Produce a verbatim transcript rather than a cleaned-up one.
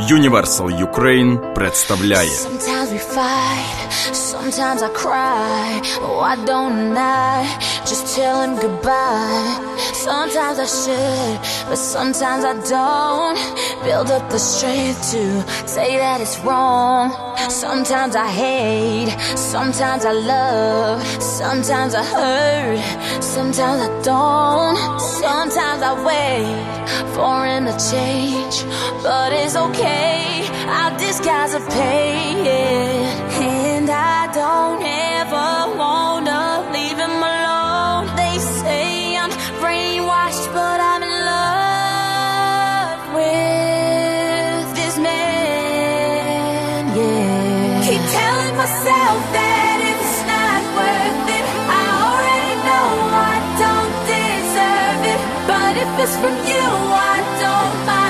Universal Ukraine представляє. Sometimes we fight, sometimes I cry. Why don't I just tell him goodbye? Sometimes I should, but sometimes I don't. Build up the strength to say that it's wrong. Sometimes I hate, sometimes I love. Sometimes I hurt, sometimes I don't. Sometimes I wait for him to change, but it's okay, I'll disguise the pain. And I don't ever wanna leave him alone. They say I'm brainwashed, but I'm in love with this man, yeah. Keep telling myself that it's not worth it. I already know I don't deserve it, but if it's from you, I don't mind.